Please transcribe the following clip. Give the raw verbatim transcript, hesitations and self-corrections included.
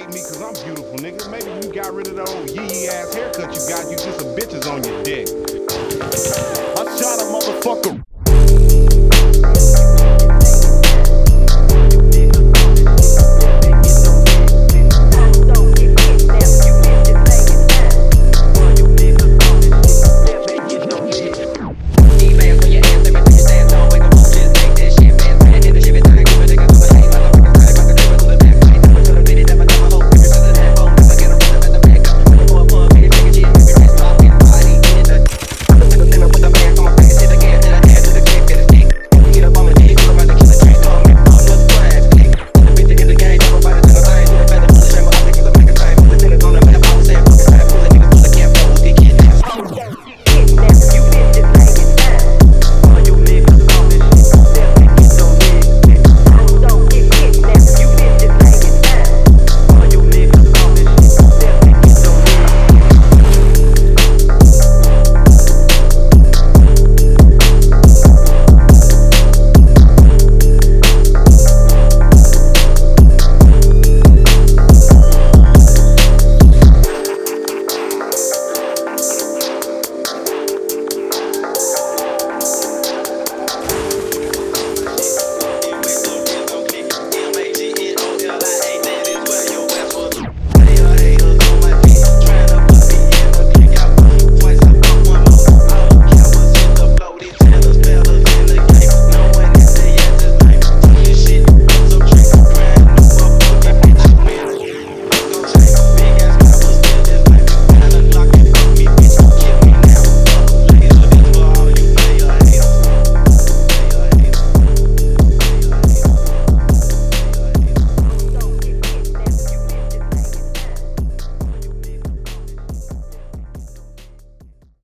hate me cause I'm beautiful, nigga. Maybe you got rid of the old yee yee ass haircut you got, you just some bitches on your dick.